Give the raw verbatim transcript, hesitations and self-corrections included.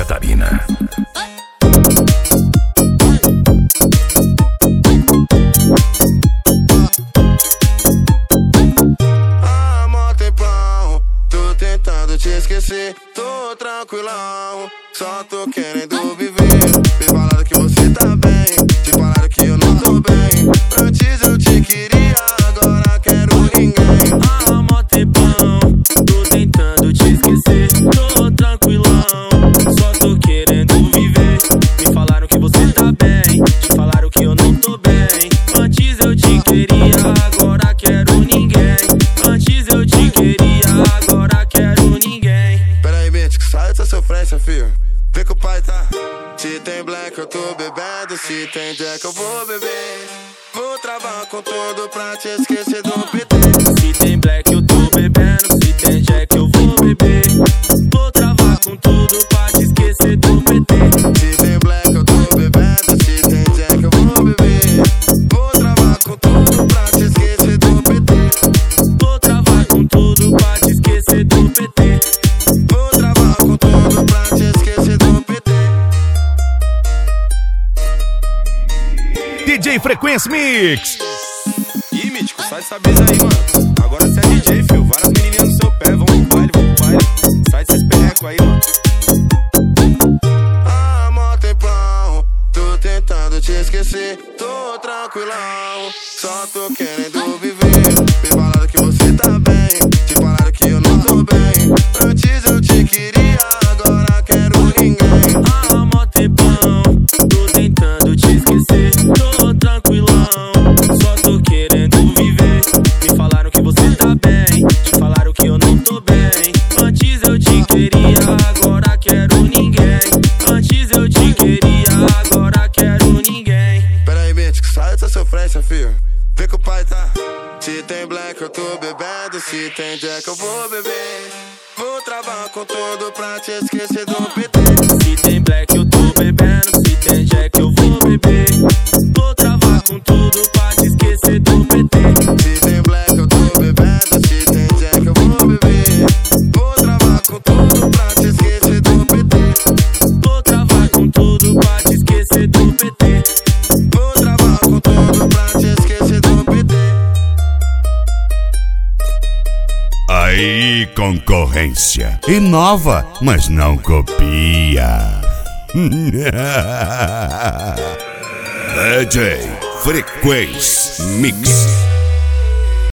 Catarina. Há mó tempão, tô tentando te esquecer. Tô tranquilão, só tô querendo viver. Me falaram que você tá bem, te falaram que eu não tô bem. Antes eu te queria, agora quero ninguém. Há mó tempão, tô tentando te esquecer. Tô tranquilão, só tô querendo viver. Me falaram que você tá bem, te falaram que eu não tô bem. Antes eu te queria, agora quero ninguém. Antes eu te queria, agora quero ninguém. Pera aí, bitch, que sai dessa sofrência, filho. Vê que o pai tá. Se tem black eu tô bebendo, se tem jack eu vou beber. Vou travar com tudo pra te esquecer do P T. Se tem black eu tô bebendo, se tem jack eu vou beber. Vou travar com tudo pra te esquecer do P T. Se tem black eu tô bebendo, se tem jack eu vou beber. Vou travar com tudo pra te esquecer do P T. Vou travar com tudo pra te esquecer do P T. Vou travar com tudo pra te esquecer do P T. D J Frequência Mix. Ih, Mítico, sai dessa brisa aí, mano. Agora você é D J, fio. Várias menininhas no seu pé. Vamos pro baile, vamos pro baile. Sai desses perrecos aí, mano. Há mó tempão, tô tentando te esquecer. Tô tranquilão, só tô querendo viver. Me falaram que você tá bem, te falaram que eu não tô bem. Antes eu te queria, agora quero ninguém. Há mó tempão, tô tentando te esquecer. Tô tranquilão, só tô querendo viver. Me falaram que você tá bem, te falaram que eu não tô bem. Antes eu te queria, agora quero ninguém. Antes eu te queria, agora quero ninguém. Pera aí, bitch, que sai dessa sofrência, filho. Vê que o pai tá. Se tem black eu tô bebendo, se tem jack eu vou beber. Vou travar com tudo pra te esquecer do P T. Se tem black eu tô bebendo, se tem jack eu vou beber. Vou travar com tudo pra te esquecer do P T. Se tem black eu tô bebendo, se tem jack eu vou beber. Vou travar com tudo pra te esquecer do P T. Vou travar com tudo pra te esquecer do P T. Vou travar com tudo pra te esquecer do P T. Aí, concorrência. Inova, mas não copia. D J Frequência Mix.